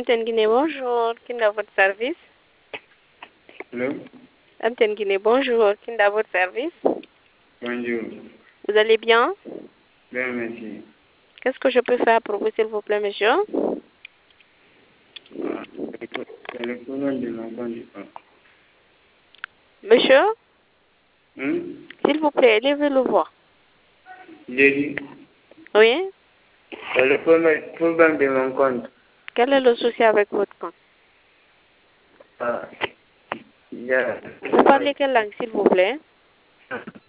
MTN Guinée, bonjour. Qui est à votre service? Allô? MTN Guinée, bonjour. Qui est à votre service? Bonjour. Vous allez bien? Bien, merci. Qu'est-ce que je peux faire pour vous, s'il vous plaît, monsieur? C'est le problème de mon compte. Monsieur, Hmm? s'il vous plaît, élevez le voix. J'ai dit, Oui? c'est le problème de mon compte. Quel est le souci avec votre compte? Ah, il y a- Vous parlez quelle langue, s'il vous plaît?